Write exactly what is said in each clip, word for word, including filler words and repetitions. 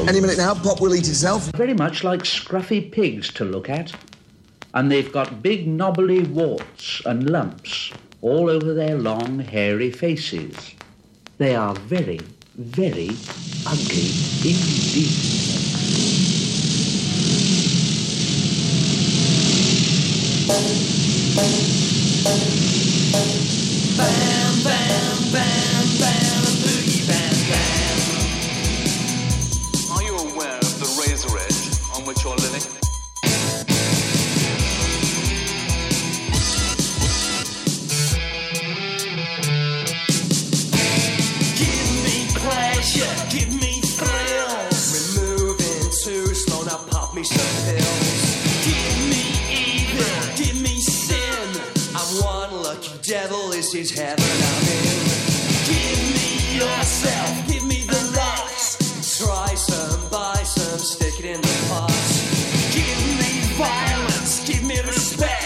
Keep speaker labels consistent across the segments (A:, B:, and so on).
A: Any minute now, Pop will eat itself.
B: Very much like scruffy pigs to look at. And they've got big knobbly warts and lumps all over their long, hairy faces. They are very, very ugly indeed.
C: Bam, bam, bam, bam, boogie, bam, bam.
D: Are you aware of the razor edge on which you're living?
C: Give me pleasure, give me thrills. Removing too slow, now pop me some pills. Give me evil, give me sin. I'm one lucky devil, this is heaven I'm in. Give me yourself, give me the lot. Try some, buy some, stick it in the pot. Give me violence, give me respect.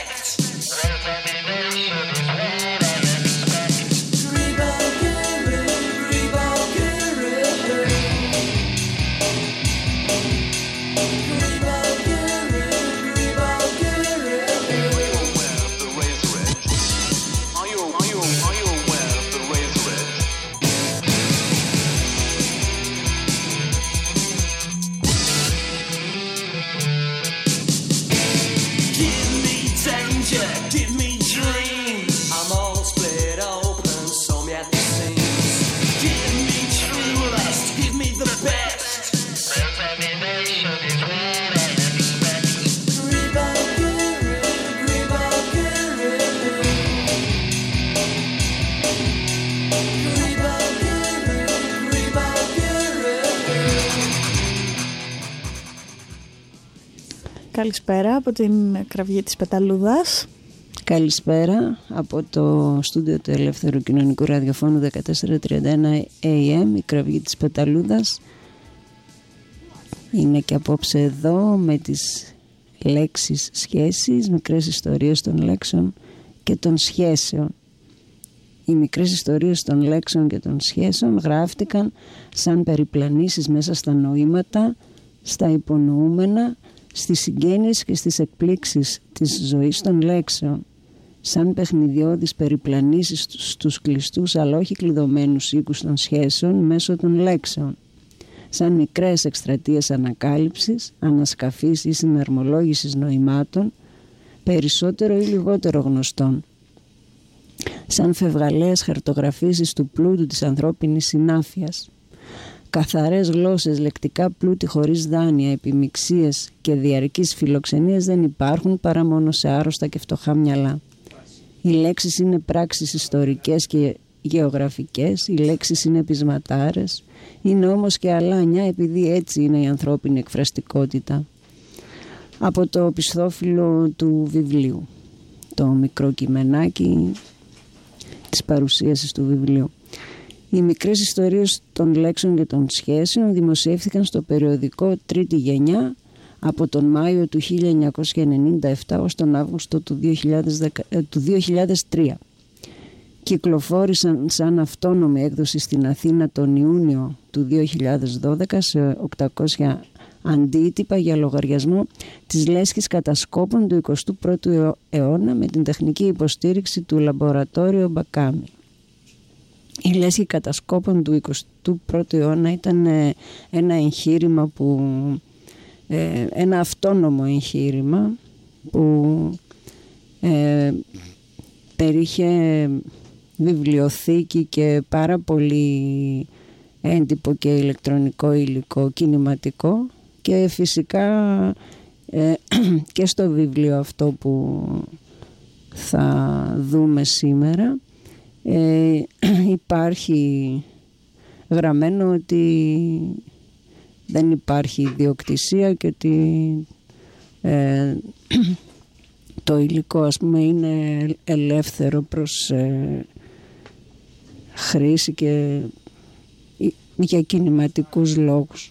E: Καλησπέρα από την κραυγή της Πεταλούδας.
F: Καλησπέρα από το στούντιο του Ελεύθερου Κοινωνικού Ραδιοφώνου δεκατέσσερα τριάντα ένα έι εμ, η κραυγή της Πεταλούδας. Είναι και απόψε εδώ με τις λέξεις σχέσεις, μικρές ιστορίες των λέξεων και των σχέσεων. Οι μικρές ιστορίες των λέξεων και των σχέσεων γράφτηκαν σαν περιπλανήσεις μέσα στα νοήματα, στα υπονοούμενα, στις συγγένειες και στις εκπλήξεις της ζωής των λέξεων, σαν παιχνιδιώδεις περιπλανήσεις στους κλειστούς αλλά όχι κλειδωμένους οίκους των σχέσεων μέσω των λέξεων, σαν μικρές εκστρατείες ανακάλυψης, ανασκαφής ή συναρμολόγησης νοημάτων, περισσότερο ή λιγότερο γνωστών, σαν φευγαλαίες χαρτογραφήσεις του πλούτου της ανθρώπινης συνάφειας. Καθαρές γλώσσες, λεκτικά πλούτη χωρίς δάνεια, επιμιξίες και διαρκείς φιλοξενίες δεν υπάρχουν παρά μόνο σε άρρωστα και φτωχά μυαλά. Οι λέξεις είναι πράξεις ιστορικές και γεωγραφικές, οι λέξεις είναι πεισματάρες, είναι όμως και αλάνια επειδή έτσι είναι η ανθρώπινη εκφραστικότητα. Από το πιστόφυλλο του βιβλίου, το μικρό κειμενάκι της παρουσίασης του βιβλίου. Οι μικρές ιστορίες των λέξεων και των σχέσεων δημοσιεύθηκαν στο περιοδικό Τρίτη Γενιά από τον Μάιο του χίλια εννιακόσια ενενήντα επτά ως τον Αύγουστο του δύο χιλιάδες τρία. Κυκλοφόρησαν σαν αυτόνομη έκδοση στην Αθήνα τον Ιούνιο του δύο χιλιάδες δώδεκα σε οκτακόσια αντίτυπα για λογαριασμό της Λέσχης Κατασκόπων του εικοστού πρώτου αιώνα με την τεχνική υποστήριξη του Λαμπορατόριο Μπακάμι. Η Λέσχη Κατασκόπων του εικοστού πρώτου αιώνα ήταν ένα εγχείρημα που, ένα αυτόνομο εγχείρημα που ε, περίχε βιβλιοθήκη και πάρα πολύ έντυπο και ηλεκτρονικό υλικό κινηματικό και φυσικά ε, και στο βιβλίο αυτό που θα δούμε σήμερα ε, υπάρχει γραμμένο ότι δεν υπάρχει ιδιοκτησία και ότι ε, το υλικό ας πούμε είναι ελεύθερο προς ε, χρήση και για κινηματικούς λόγους.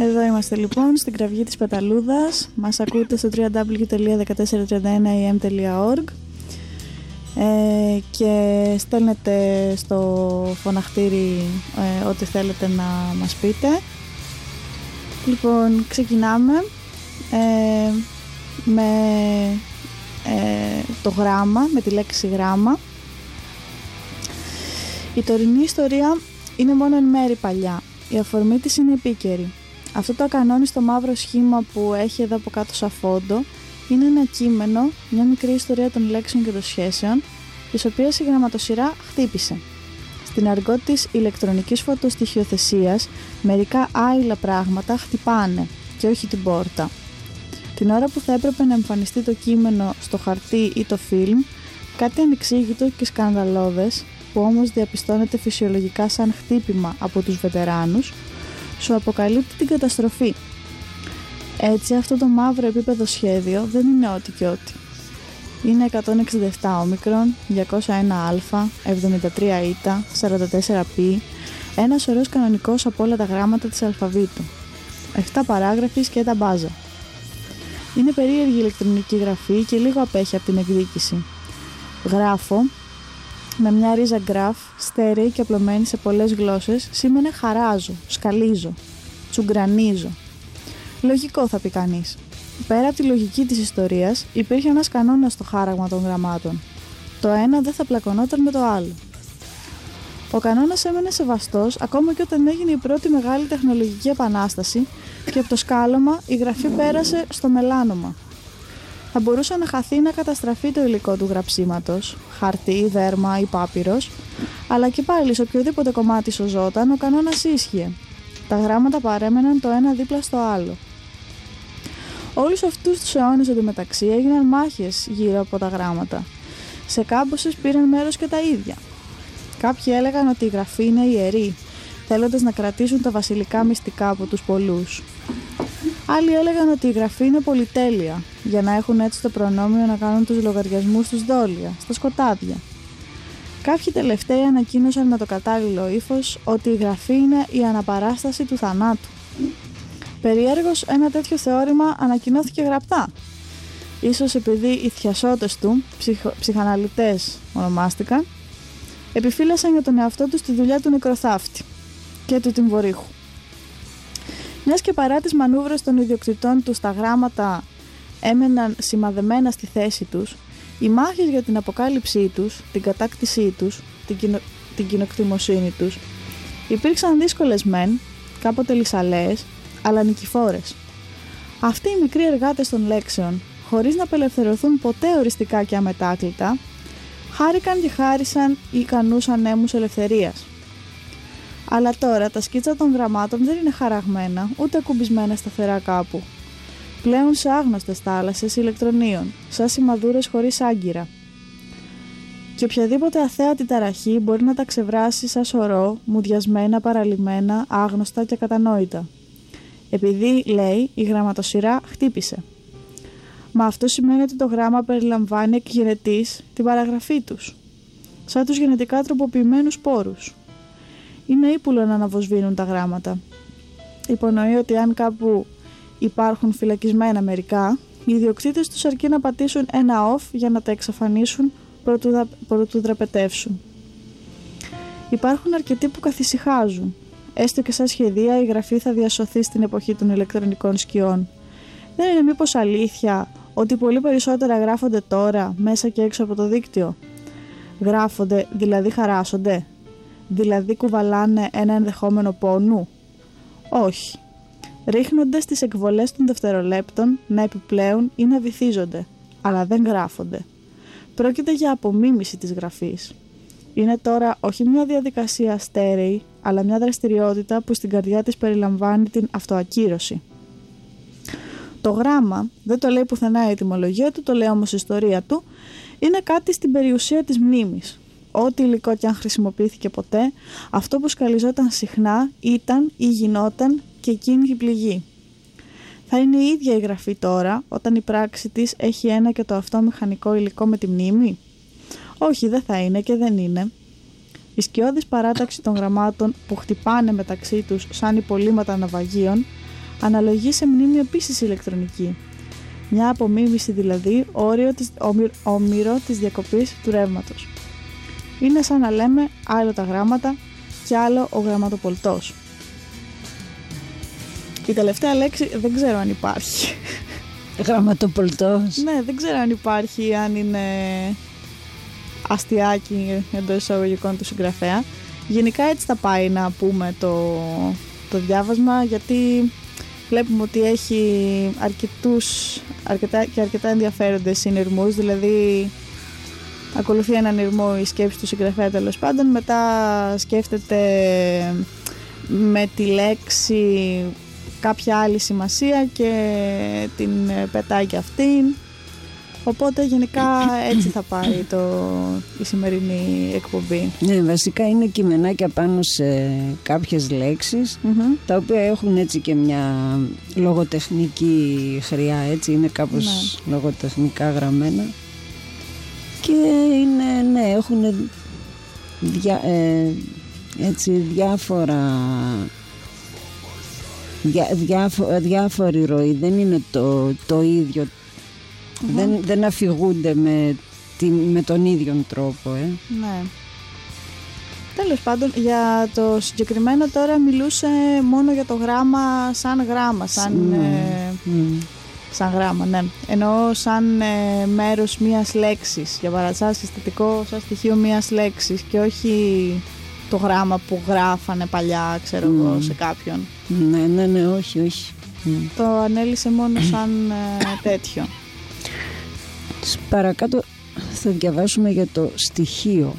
E: Εδώ είμαστε λοιπόν στην κραυγή της Πεταλούδας. Μας ακούτε στο double-u double-u double-u τελεία δεκατέσσερα τριάντα ένα έι εμ τελεία org ε, και στέλνετε στο φωναχτήρι ε, ό,τι θέλετε να μας πείτε. Λοιπόν, ξεκινάμε ε, με ε, το γράμμα, με τη λέξη γράμμα. Η τωρινή ιστορία είναι μόνο εν μέρη παλιά. Η αφορμή της είναι επίκαιρη. Αυτό το ακανόνιστο μαύρο σχήμα που έχει εδώ από κάτω σαν φόντο είναι ένα κείμενο, μια μικρή ιστορία των λέξεων και των σχέσεων, τις οποίες η γραμματοσυρά χτύπησε. Στην αργό της ηλεκτρονικής φωτοστοιχειοθεσίας, μερικά άειλα πράγματα χτυπάνε και όχι την πόρτα. Την ώρα που θα έπρεπε να εμφανιστεί το κείμενο στο χαρτί ή το φιλμ, κάτι ανεξήγητο και σκανδαλώδες, που όμως διαπιστώνεται φυσιολογικά σαν χτύπημα από τους βετεράνους, σου αποκαλύπτει την καταστροφή. Έτσι, αυτό το μαύρο επίπεδο σχέδιο δεν είναι ό,τι και ό,τι. Είναι εκατόν εξήντα επτά όμικρον, διακόσια ένα α, εβδομήντα τρία η, σαράντα τέσσερα π, ένας ωραίος κανονικός από όλα τα γράμματα της αλφαβήτου, επτά παράγραφοι και τα μπάζα. Είναι περίεργη ηλεκτρονική γραφή και λίγο απέχει από την εκδίκηση. Γράφω με μια ρίζα γκραφ, στέρεη και απλωμένη σε πολλές γλώσσες, σήμαινε χαράζω, σκαλίζω, τσουγκρανίζω. Λογικό, θα πει κανείς. Πέρα από τη λογική της ιστορίας, υπήρχε ένας κανόνας στο χάραγμα των γραμμάτων. Το ένα δεν θα πλακωνόταν με το άλλο. Ο κανόνας έμενε σεβαστός ακόμα και όταν έγινε η πρώτη μεγάλη τεχνολογική επανάσταση και από το σκάλωμα η γραφή πέρασε στο μελάνομα. Θα μπορούσε να χαθεί ή να καταστραφεί το υλικό του γραψίματος, χαρτί, δέρμα ή πάπυρος, αλλά και πάλι σε οποιοδήποτε κομμάτι σωζόταν ο κανόνας ίσχυε. Τα γράμματα παρέμεναν το ένα δίπλα στο άλλο. Όλους αυτούς τους αιώνες εντωμεταξύ έγιναν μάχες γύρω από τα γράμματα. Σε κάμποσες πήραν μέρος και τα ίδια. Κάποιοι έλεγαν ότι η γραφή είναι ιερή, θέλοντας να κρατήσουν τα βασιλικά μυστικά από τους πολλούς. Άλλοι έλεγαν ότι η γραφή είναι πολυτέλεια, για να έχουν έτσι το προνόμιο να κάνουν τους λογαριασμούς τους δόλια, στα σκοτάδια. Κάποιοι τελευταίοι ανακοίνωσαν με το κατάλληλο ύφος ότι η γραφή είναι η αναπαράσταση του θανάτου. Περιέργως, ένα τέτοιο θεώρημα ανακοινώθηκε γραπτά. Ίσως επειδή οι θειασότες του, ψυχο, ψυχαναλυτές ονομάστηκαν, επιφύλασαν για τον εαυτό τους τη δουλειά του νεκροθάφτη και του τυμβορύχου. Μιας και παρά τις μανούβρες των ιδιοκτητών τους τα γράμματα έμεναν σημαδεμένα στη θέση τους, οι μάχες για την αποκάλυψή τους, την κατάκτησή τους, την, κοινο... την κοινοκτημοσύνη τους, υπήρξαν δύσκολες μεν, κάποτε λυσαλέες, αλλά νικηφόρες. Αυτοί οι μικροί εργάτες των λέξεων, χωρίς να απελευθερωθούν ποτέ οριστικά και αμετάκλητα, χάρηκαν και χάρισαν ικανούς ανέμους ελευθερίας. Αλλά τώρα τα σκίτσα των γραμμάτων δεν είναι χαραγμένα, ούτε ακουμπισμένα σταθερά κάπου. Πλέουν σε άγνωστες θάλασσες ηλεκτρονίων, σαν σημαδούρες χωρίς άγκυρα. Και οποιαδήποτε αθέατη ταραχή μπορεί να τα ξεβράσει σαν σωρό, μουδιασμένα, παραλυμμένα, άγνωστα και ακατανόητα. Επειδή, λέει, η γραμματοσυρά χτύπησε. Μα αυτό σημαίνει ότι το γράμμα περιλαμβάνει εκ γενετής την παραγραφή τους, σαν τους γενετικά τροποποιημένους σπόρους. Είναι ύπουλο να αναβοσβήνουν τα γράμματα. Υπονοεί ότι αν κάπου υπάρχουν φυλακισμένα μερικά, οι ιδιοκτήτες τους αρκεί να πατήσουν ένα off για να τα εξαφανίσουν προτού, προτού δραπετεύσουν. Υπάρχουν αρκετοί που καθησυχάζουν. Έστω και σαν σχεδία η γραφή θα διασωθεί στην εποχή των ηλεκτρονικών σκιών. Δεν είναι μήπως αλήθεια ότι πολύ περισσότερα γράφονται τώρα μέσα και έξω από το δίκτυο? Γράφονται, δηλαδή χαράσσονται? Δηλαδή κουβαλάνε ένα ενδεχόμενο πόνου? Όχι. Ρίχνονται στις εκβολές των δευτερολέπτων να επιπλέουν ή να βυθίζονται, αλλά δεν γράφονται. Πρόκειται για απομίμηση της γραφής. Είναι τώρα όχι μια διαδικασία στέρεη, αλλά μια δραστηριότητα που στην καρδιά της περιλαμβάνει την αυτοακύρωση. Το γράμμα, δεν το λέει πουθενά η ετυμολογία του, το λέει όμως η ιστορία του, είναι κάτι στην περιουσία της μνήμης. Ό,τι υλικό και αν χρησιμοποιήθηκε ποτέ, αυτό που σκαλιζόταν συχνά ήταν ή γινόταν και εκείνη η πληγή. Θα είναι η ίδια η γραφή τώρα, όταν η πράξη της έχει ένα και το αυτό μηχανικό υλικό με τη μνήμη? Όχι, δεν θα είναι και δεν είναι. Η σκιώδης παράταξη των γραμμάτων που χτυπάνε μεταξύ τους σαν υπολείμματα ναυαγίων αναλογεί σε μνήμη επίσης ηλεκτρονική. Μια απομίμηση δηλαδή, όριο της, όμοι, όμηρο της διακοπής του ρεύματος. Είναι σαν να λέμε άλλο τα γράμματα και άλλο ο γραμματοπολτός. Η τελευταία λέξη δεν ξέρω αν υπάρχει.
F: Γραμματοπολτός.
E: Ναι, δεν ξέρω αν υπάρχει, αν είναι αστιάκι εντός εισαγωγικών του συγγραφέα. Γενικά έτσι θα πάει να πούμε το, το διάβασμα, γιατί βλέπουμε ότι έχει αρκετούς, αρκετά, και αρκετά ενδιαφέροντες συνειρμούς, δηλαδή ακολουθεί έναν ηρμό η σκέψη του συγγραφέα τέλος πάντων, μετά σκέφτεται με τη λέξη κάποια άλλη σημασία και την πετάει και αυτήν. Οπότε γενικά έτσι θα πάει το, η σημερινή εκπομπή.
F: Ναι, βασικά είναι κειμενάκια πάνω σε κάποιες λέξεις, mm-hmm. τα οποία έχουν έτσι και μια λογοτεχνική χρειά, έτσι είναι κάπως ναι. λογοτεχνικά γραμμένα. Και είναι, ναι, έχουν δια, ε, έτσι διάφορα διά, διάφο, διάφορη ροή, δεν είναι το, το ίδιο. Mm-hmm. Δεν, δεν αφηγούνται με, τη, με τον ίδιο τρόπο. Ε.
E: Ναι. Τέλος πάντων, για το συγκεκριμένο τώρα μιλούσε μόνο για το γράμμα σαν γράμμα, σαν, mm. ε, mm. σαν γράμμα, ναι. Εννοώ σαν ε, μέρος μιας λέξης, για παράδειγμα, συστατικό, σαν στοιχείο μιας λέξης και όχι το γράμμα που γράφανε παλιά, ξέρω mm. εγώ, σε κάποιον.
F: Ναι, ναι, ναι, όχι, όχι. Mm.
E: Το ανέλησε μόνο σαν ε, τέτοιο.
F: Παρακάτω θα διαβάσουμε για το στοιχείο.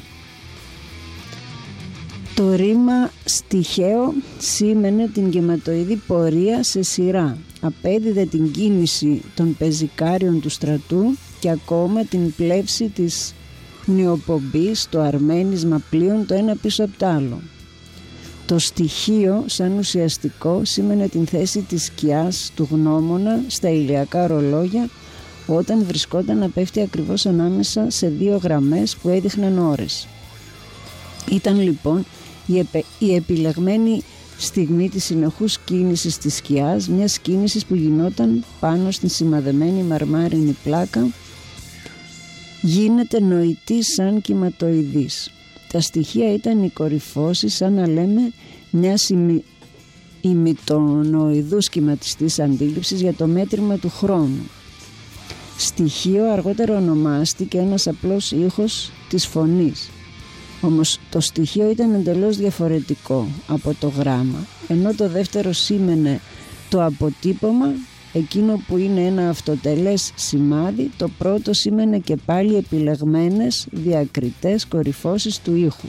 F: Το ρήμα στοιχαίο σήμαινε την γεματοειδή πορεία σε σειρά. Απέδιδε την κίνηση των πεζικάριων του στρατού και ακόμα την πλεύση της νιοπομπής, το αρμένισμα πλοίων το ένα πίσω από το άλλο. Το στοιχείο σαν ουσιαστικό σήμαινε την θέση της σκιάς του γνώμονα στα ηλιακά ρολόγια όταν βρισκόταν να πέφτει ακριβώς ανάμεσα σε δύο γραμμές που έδειχναν ώρες. Ήταν λοιπόν η, επε, η επιλεγμένη στιγμή της συνεχούς κίνησης της σκιάς, μιας κίνησης που γινόταν πάνω στην σημαδεμένη μαρμάρινη πλάκα, γίνεται νοητή σαν κυματοειδής. Τα στοιχεία ήταν οι κορυφώσεις, σαν να λέμε, μιας ημι, ημιτονοειδούς κυματιστής αντίληψης για το μέτρημα του χρόνου. Στοιχείο αργότερα ονομάστηκε ένας απλός ήχος της φωνής. Όμως το στοιχείο ήταν εντελώς διαφορετικό από το γράμμα, ενώ το δεύτερο σήμαινε το αποτύπωμα, εκείνο που είναι ένα αυτοτελές σημάδι, το πρώτο σήμαινε και πάλι επιλεγμένες διακριτές κορυφώσεις του ήχου.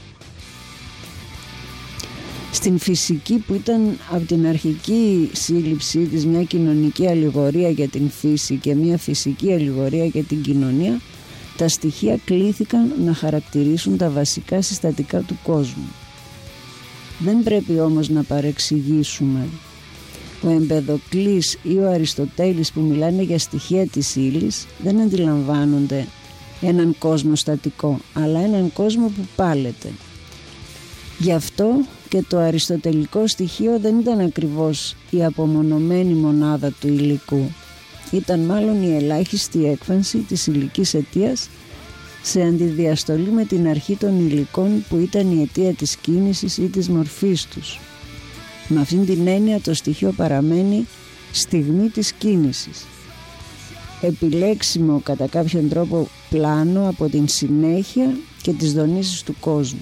F: Στην φυσική, που ήταν από την αρχική σύλληψή της μια κοινωνική αλληγορία για την φύση και μια φυσική αλληγορία για την κοινωνία, τα στοιχεία κλήθηκαν να χαρακτηρίσουν τα βασικά συστατικά του κόσμου. Δεν πρέπει όμως να παρεξηγήσουμε. Ο Εμπεδοκλής ή ο Αριστοτέλης που μιλάνε για στοιχεία της ύλης δεν αντιλαμβάνονται έναν κόσμο στατικό, αλλά έναν κόσμο που πάλεται. Γι' αυτό και το αριστοτελικό στοιχείο δεν ήταν ακριβώς η απομονωμένη μονάδα του υλικού. Ήταν μάλλον η ελάχιστη έκφανση της υλικής αιτίας σε αντιδιαστολή με την αρχή των υλικών που ήταν η αιτία της κίνησης ή της μορφής τους. Με αυτήν την έννοια το στοιχείο παραμένει στιγμή της κίνησης, επιλέξιμο κατά κάποιον τρόπο πλάνο από την συνέχεια και τις δονήσεις του κόσμου.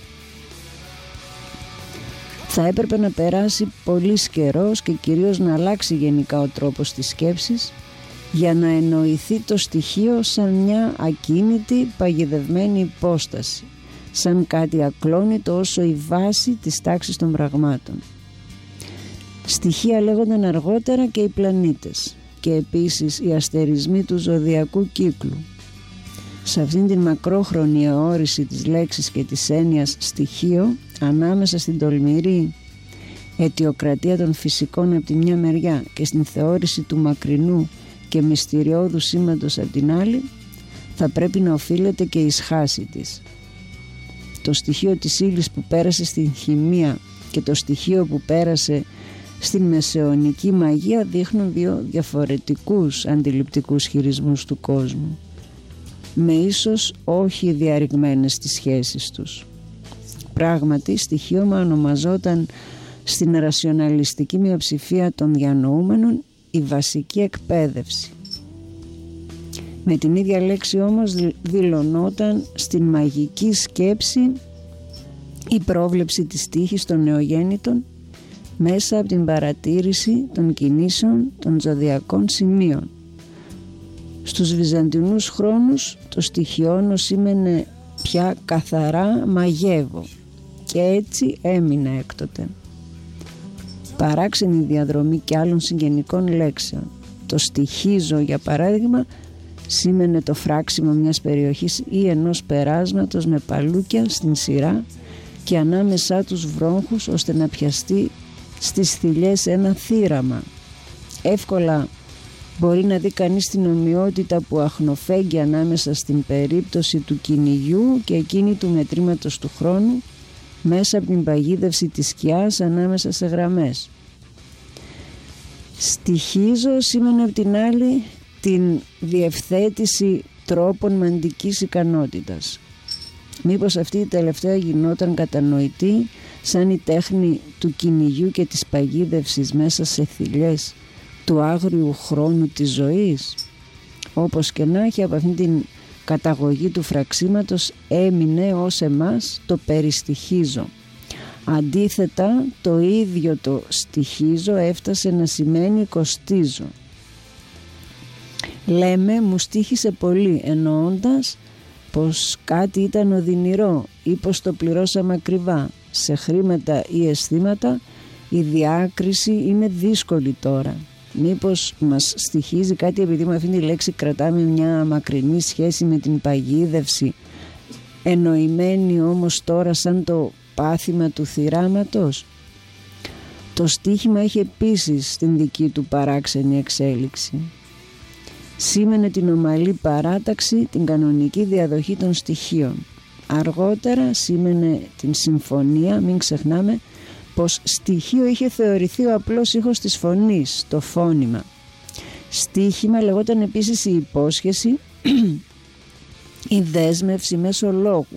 F: Θα έπρεπε να περάσει πολύς καιρός και κυρίως να αλλάξει γενικά ο τρόπος της σκέψης για να εννοηθεί το στοιχείο σαν μια ακίνητη παγιδευμένη υπόσταση, σαν κάτι ακλόνητο όσο η βάση της τάξης των πραγμάτων. Στοιχεία λέγονταν αργότερα και οι πλανήτες και επίσης οι αστερισμοί του ζωδιακού κύκλου. Σε αυτήν την μακρόχρονη αιώρηση της λέξης και της έννοιας στοιχείο, ανάμεσα στην τολμηρή αιτιοκρατία των φυσικών από τη μια μεριά και στην θεώρηση του μακρινού και μυστηριώδου σήματος από την άλλη, θα πρέπει να οφείλεται και η σχάση της. Το στοιχείο της ύλης που πέρασε στην χημεία και το στοιχείο που πέρασε στην μεσαιωνική μαγεία δείχνουν δύο διαφορετικούς αντιληπτικούς χειρισμούς του κόσμου, με ίσως όχι διαρριγμένες τις σχέσεις τους. Πράγματι, στοιχείωμα ονομαζόταν στην ρασιοναλιστική μειοψηφία των διανοούμενων η βασική εκπαίδευση. Με την ίδια λέξη όμως δηλωνόταν στην μαγική σκέψη η πρόβλεψη της τύχης των νεογέννητων μέσα από την παρατήρηση των κινήσεων των ζωδιακών σημείων. Στους βυζαντινούς χρόνους το στοιχειώνω σήμαινε πια καθαρά μαγεύω, και έτσι έμεινε έκτοτε. Παράξενη διαδρομή και άλλων συγγενικών λέξεων. Το στοιχίζω, για παράδειγμα, σήμαινε το φράξιμο μιας περιοχής ή ενός περάσματος με παλούκια στην σειρά και ανάμεσά τους βρόχους, ώστε να πιαστεί στις θηλιές ένα θύραμα. Εύκολα μπορεί να δει κανείς την ομοιότητα που αχνοφέγγει ανάμεσα στην περίπτωση του κυνηγιού και εκείνη του μετρήματος του χρόνου, μέσα από την παγίδευση της σκιάς ανάμεσα σε γραμμές. Στοιχίζω σήμαινε από την άλλη την διευθέτηση τρόπων μαντικής ικανότητας. Μήπως αυτή η τελευταία γινόταν κατανοητή σαν η τέχνη του κυνηγιού και της παγίδευσης μέσα σε θηλιές του άγριου χρόνου της ζωής? Όπως και να έχει, από αυτήν την καταγωγή του φραξίματος έμεινε ως εμάς το περιστοιχίζω. Αντίθετα, το ίδιο το στοιχίζω έφτασε να σημαίνει κοστίζω. Λέμε μου στοίχησε πολύ, εννοώντας πως κάτι ήταν οδυνηρό ή πως το πληρώσαμε ακριβά. Σε χρήματα ή αισθήματα η διάκριση είναι δύσκολη τώρα. Μήπως μας στοιχίζει κάτι επειδή με αυτήν τη λέξη κρατάμε μια μακρινή σχέση με την παγίδευση, εννοημένη όμως τώρα σαν το πάθημα του θυράματος? Το στίχημα έχει επίσης την δική του παράξενη εξέλιξη. Σήμαινε την ομαλή παράταξη, την κανονική διαδοχή των στοιχείων. Αργότερα σήμαινε την συμφωνία, μην ξεχνάμε πως στοιχείο είχε θεωρηθεί ο απλός ήχος της φωνής, το φώνημα. Στίχημα λεγόταν επίσης η υπόσχεση, η δέσμευση μέσω λόγου.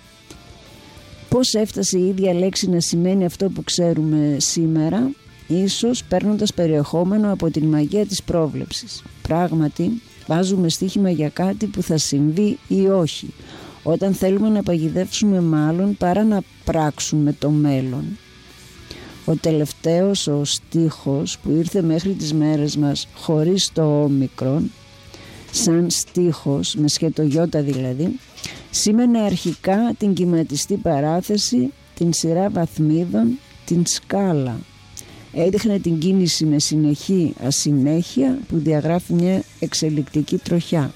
F: Πώς έφτασε η ίδια λέξη να σημαίνει αυτό που ξέρουμε σήμερα? Ίσως παίρνοντας περιεχόμενο από την μαγεία της πρόβλεψης. Πράγματι, βάζουμε στοίχημα για κάτι που θα συμβεί ή όχι, όταν θέλουμε να παγιδεύσουμε μάλλον παρά να πράξουμε το μέλλον. Ο τελευταίος ο στίχος που ήρθε μέχρι τις μέρες μας χωρίς το όμικρον, σαν στίχος, με σχετογιώτα δηλαδή, σήμαινε αρχικά την κυματιστή παράθεση, την σειρά βαθμίδων, την σκάλα. Έδειχνε την κίνηση με συνεχή ασυνέχεια που διαγράφει μια εξελικτική τροχιά.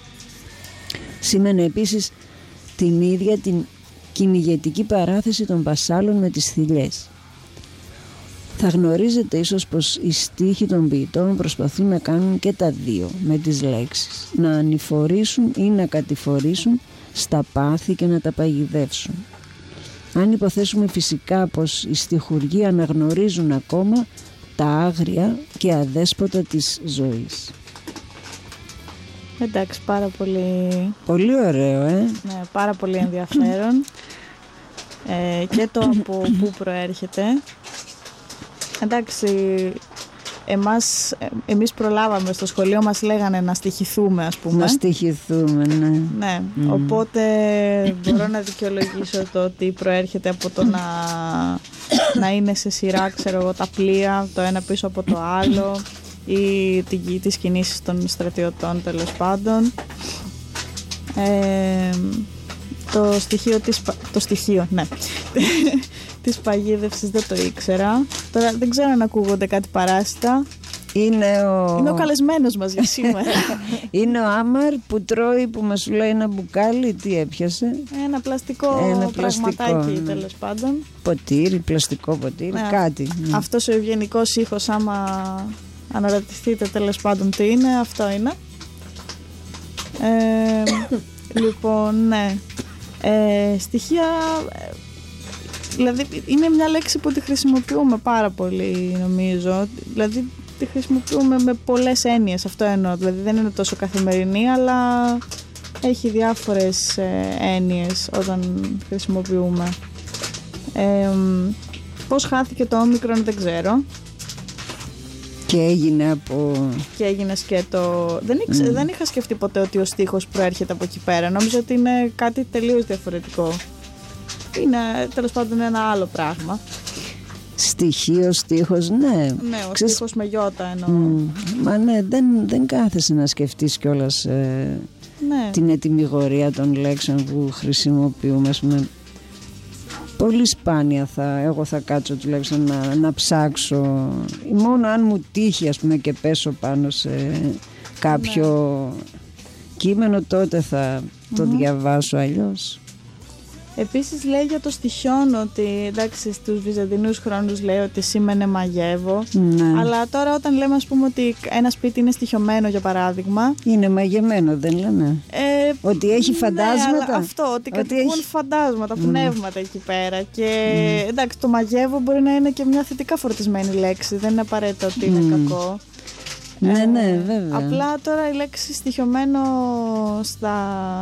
F: Σήμαινε επίσης την ίδια την κυνηγετική παράθεση των βασάλων με τις θηλιές. Θα γνωρίζετε ίσως πως οι στίχοι των ποιητών προσπαθούν να κάνουν και τα δύο με τις λέξεις, να ανηφορήσουν ή να κατηφορήσουν στα πάθη και να τα παγιδεύσουν. Αν υποθέσουμε φυσικά πως οι στιχουργοί αναγνωρίζουν ακόμα τα άγρια και αδέσποτα της ζωής.
E: Εντάξει, πάρα πολύ...
F: Πολύ ωραίο, ε!
E: Ναι, πάρα πολύ ενδιαφέρον. ε, και το από πού προέρχεται. Εντάξει, εμάς, εμείς προλάβαμε, στο σχολείο μας λέγανε να στοιχηθούμε, ας πούμε.
F: Να στοιχηθούμε, ναι.
E: Ναι,
F: Mm.
E: οπότε μπορώ να δικαιολογήσω το ότι προέρχεται από το να, να είναι σε σειρά, ξέρω εγώ, τα πλοία, το ένα πίσω από το άλλο, ή την, τις κινήσεις των στρατιωτών, τέλος πάντων. Ε, το στοιχείο της, το στοιχείο, ναι, της παγίδευσης δεν το ήξερα. Τώρα δεν ξέρω αν ακούγονται κάτι παράσιτα.
F: Είναι ο...
E: Είναι ο καλεσμένος μας για σήμερα.
F: Είναι ο Άμαρ που τρώει, που μας σου λέει ένα μπουκάλι, τι έπιασε?
E: Ένα πλαστικό
F: Ένα πλαστικό,
E: πραγματάκι,
F: ναι.
E: τέλος πάντων.
F: Ποτήρι, πλαστικό ποτήρι,
E: Ναι,
F: κάτι. Ναι.
E: αυτός ο ευγενικός ήχος, άμα αναρωτηθείτε τέλος πάντων τι είναι, αυτό είναι. Ε, λοιπόν, ναι. Ε, στοιχεία... Δηλαδή είναι μια λέξη που τη χρησιμοποιούμε πάρα πολύ, νομίζω. Δηλαδή τη χρησιμοποιούμε με πολλές έννοιες, αυτό εννοώ. Δηλαδή δεν είναι τόσο καθημερινή, αλλά έχει διάφορες ε, έννοιες όταν χρησιμοποιούμε. Ε, πώς χάθηκε το όμικρον δεν ξέρω.
F: Και έγινε από...
E: Και έγινε σκέτο. Δεν, ήξε, mm. δεν είχα σκεφτεί ποτέ ότι ο στίχος προέρχεται από εκεί πέρα. Νόμιζα ότι είναι κάτι τελείως διαφορετικό. Είναι τέλος πάντων ένα άλλο πράγμα.
F: Στοιχείο, στίχος, ναι.
E: Ναι, ο
F: Ξες...
E: στίχος με γιώτα εννοώ.
F: Mm. Μα ναι, δεν, δεν κάθεσαι να σκεφτείς κιόλας ε,
E: ναι.
F: την ετυμηγορία των λέξεων που χρησιμοποιούμε, ας πούμε. Πολύ σπάνια θα, εγώ θα κάτσω τουλάχιστον να, να ψάξω, μόνο αν μου τύχει, ας πούμε, και πέσω πάνω σε κάποιο ναι. κείμενο, τότε θα mm-hmm. το διαβάσω, αλλιώς.
E: Επίσης λέει για το στοιχιόν ότι εντάξει στους βυζαντινούς χρόνους λέει ότι σήμαινε μαγεύω,
F: ναι.
E: αλλά τώρα όταν λέμε ας πούμε ότι ένα σπίτι είναι στοιχειωμένο για παράδειγμα,
F: είναι μαγεμένο, δεν λένε
E: ε,
F: ότι έχει φαντάσματα,
E: ναι, αυτό, ότι, ότι κατοικούν έχει... φαντάσματα, πνεύματα mm. εκεί πέρα και mm. εντάξει το μαγεύω μπορεί να είναι και μια θετικά φορτισμένη λέξη, δεν είναι απαραίτητο ότι είναι mm. κακό.
F: Ναι, ναι, βέβαια.
E: Απλά τώρα η λέξη στοιχειωμένο στα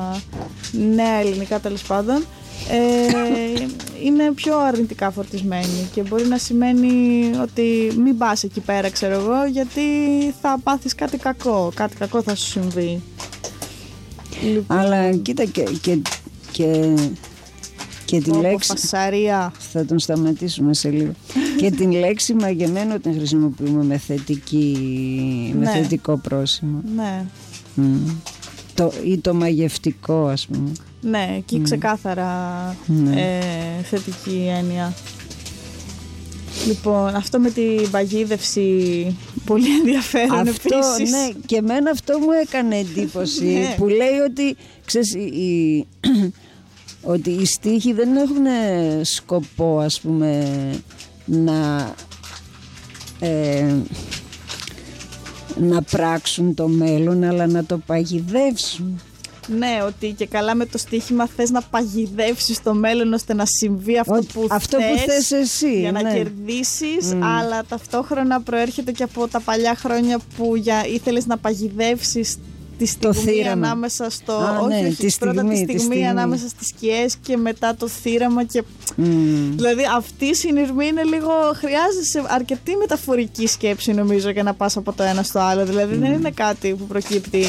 E: νέα ελληνικά τέλος πάντων ε, είναι πιο αρνητικά φορτισμένη και μπορεί να σημαίνει ότι μην πας εκεί πέρα, ξέρω εγώ, γιατί θα πάθεις κάτι κακό, κάτι κακό θα σου συμβεί. Λοιπόν.
F: Αλλά κοίτα και, και, και, και τη λέξη
E: φασαρία.
F: Θα τον σταματήσουμε σε λίγο. Και την λέξη μαγεμένο την χρησιμοποιούμε με, θετική, με
E: ναι.
F: θετικό πρόσημο.
E: Ναι.
F: Mm. Το, ή το μαγευτικό, ας πούμε.
E: Ναι, εκεί mm. ξεκάθαρα
F: ναι.
E: ε, θετική έννοια. Λοιπόν, αυτό με την παγίδευση πολύ ενδιαφέρον
F: αυτό,
E: επίσης.
F: Ναι, και εμένα αυτό μου έκανε εντύπωση ναι. που λέει ότι, ξέρεις, η, η, ότι οι στίχοι δεν έχουν σκοπό, ας πούμε, να ε, να πράξουν το μέλλον, αλλά να το παγιδεύσουν.
E: Ναι, ότι και καλά με το στοίχημα θες να παγιδεύσεις το μέλλον ώστε να συμβεί αυτό, Ό, που,
F: αυτό
E: θες,
F: που θες εσύ
E: για να
F: ναι.
E: κερδίσεις,
F: mm.
E: αλλά ταυτόχρονα προέρχεται και από τα παλιά χρόνια που για, ήθελες να παγιδεύσεις τη στιγμή ανάμεσα στο
F: Α,
E: όχι,
F: ναι,
E: όχι,
F: τη
E: πρώτα
F: στιγμή,
E: τη στιγμή,
F: τη στιγμή
E: ανάμεσα στις σκιές και μετά το θύραμα και...
F: Mm.
E: Δηλαδή αυτή η συνειρμή είναι λίγο, χρειάζεσαι αρκετή μεταφορική σκέψη νομίζω για να πας από το ένα στο άλλο, δηλαδή mm. δεν είναι κάτι που προκύπτει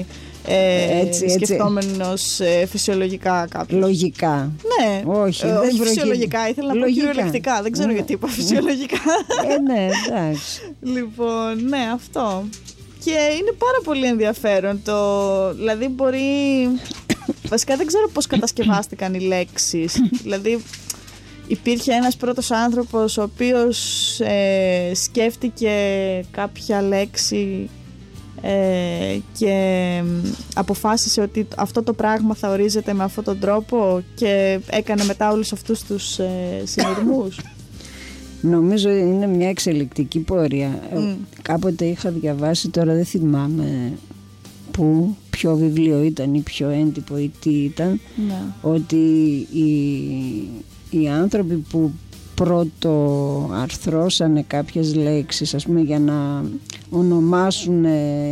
E: ε, έτσι, σκεφτόμενος ε, φυσιολογικά κάποιος.
F: Λογικά.
E: Ναι,
F: όχι,
E: ε,
F: δεν
E: όχι
F: προκύπτει.
E: Φυσιολογικά, ήθελα να
F: λογικά.
E: πω κυριολεκτικά, δεν ξέρω ναι. γιατί είπα φυσιολογικά.
F: Ε, ναι, εντάξει.
E: Λοιπόν, ναι, αυτό. Και είναι πάρα πολύ ενδιαφέρον το, δηλαδή μπορεί, βασικά δεν ξέρω πώς κατασκευάστηκαν οι λέξεις, δηλαδή υπήρχε ένας πρώτος άνθρωπος ο οποίος ε, σκέφτηκε κάποια λέξη ε, και αποφάσισε ότι αυτό το πράγμα θα ορίζεται με αυτόν τον τρόπο και έκανε μετά όλους αυτούς τους ε, συνειρμούς.
F: Νομίζω είναι μια εξελικτική πορεία. Mm. Κάποτε είχα διαβάσει, τώρα δεν θυμάμαι που, ποιο βιβλίο ήταν ή ποιο έντυπο ή τι ήταν,
E: ναι.
F: ότι οι, οι άνθρωποι που πρώτο αρθρώσανε κάποιες λέξεις, ας πούμε, για να ονομάσουν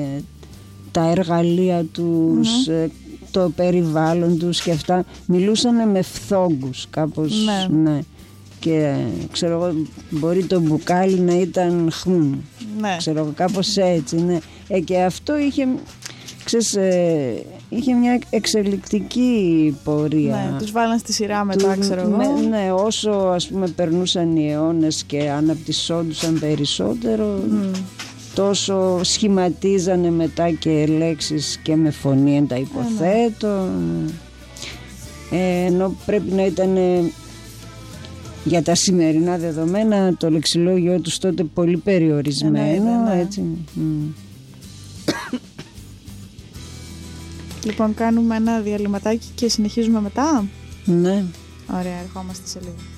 F: τα εργαλεία τους, mm-hmm. το περιβάλλον τους και αυτά, μιλούσαν με φθόγκους κάπως,
E: ναι.
F: ναι. Και ξέρω εγώ, μπορεί το μπουκάλι να ήταν χμ,
E: ναι.
F: ξέρω εγώ, κάπως έτσι, ναι. Ε, και αυτό είχε, ξέρεις, ε, είχε μια εξελικτική πορεία.
E: Ναι, τους βάλαν στη σειρά μετά, του, ξέρω εγώ.
F: Ναι, ναι, όσο ας πούμε περνούσαν οι αιώνες και αναπτυσσόντουσαν περισσότερο, mm. τόσο σχηματίζανε μετά και λέξεις και με φωνή εν τα υποθέτω. Ναι. Ε, ενώ πρέπει να ήταν... Για τα σημερινά δεδομένα το λεξιλόγιο τους τότε πολύ περιορισμένο, ναι, ναι. έτσι. Mm.
E: Λοιπόν, κάνουμε ένα διαλυματάκι και συνεχίζουμε μετά.
F: Ναι.
E: Ωραία, ερχόμαστε σε λίγο.